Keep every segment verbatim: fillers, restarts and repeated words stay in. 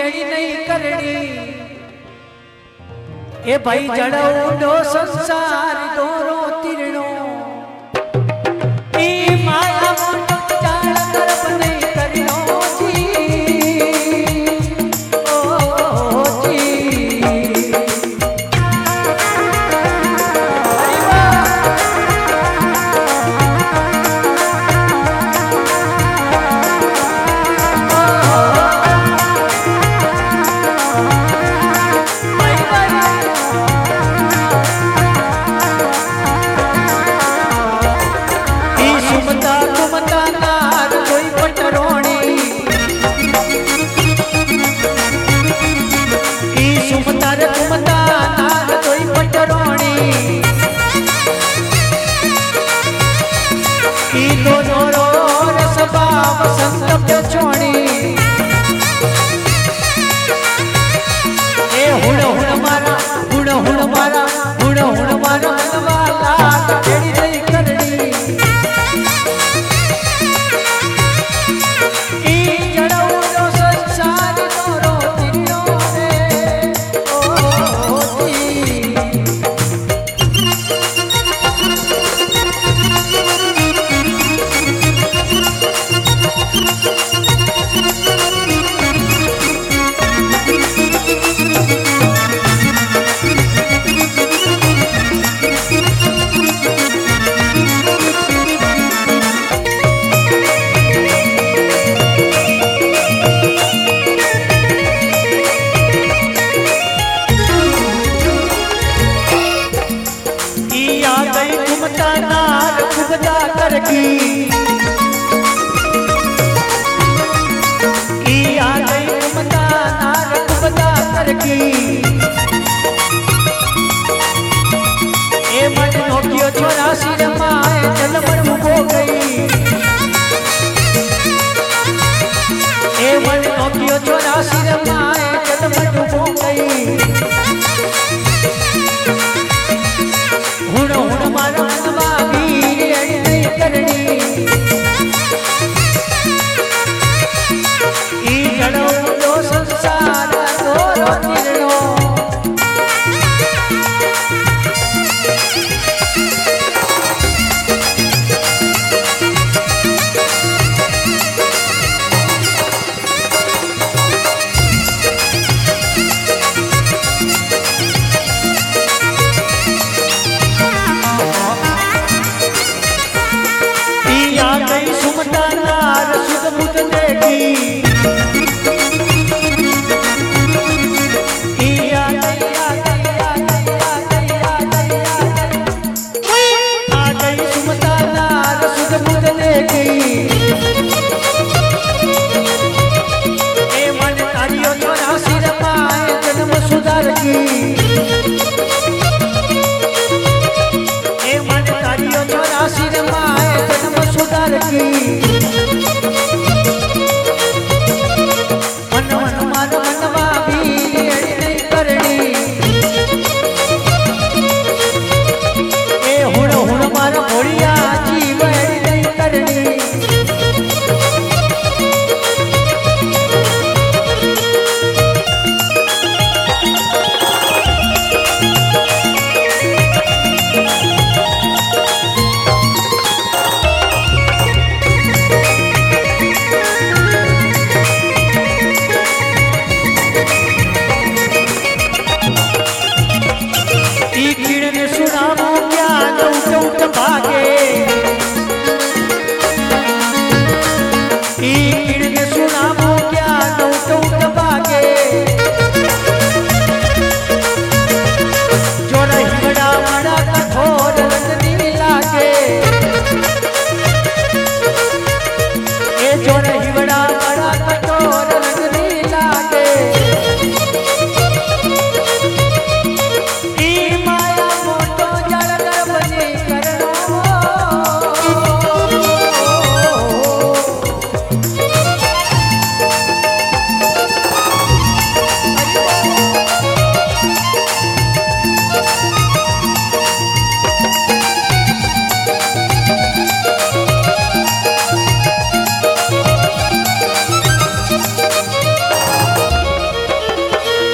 एड़ी नहीं करनी। ए भाई जड़ो संसार दोरो तिरणो ई माया मोटो जान तरफ नहीं करनो जी। ओ जी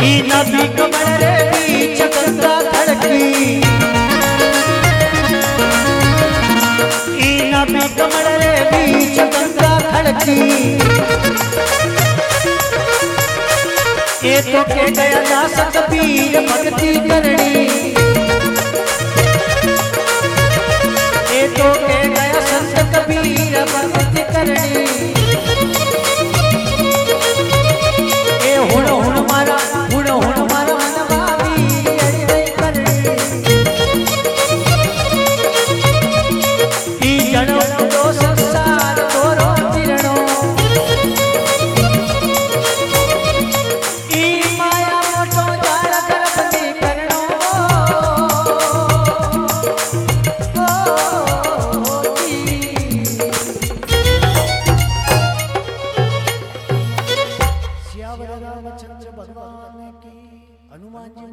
ई नबी कमल रे बीच गंगा खड़की ई नबी कमल रे बीच गंगा खड़की ए तो के गया दास कबीर भक्ति करनी ए तो के गया संत कबीर भक्ति करनी ए हुण हुण मारा हुण हुण मारा नवाबी अरे करनी ई जणो तो संसार तोरो तिरणो ई माया मोटो जाल कर बंदी करणो ओ जी सियावर रामचंद्र भगवान की हनुमान जी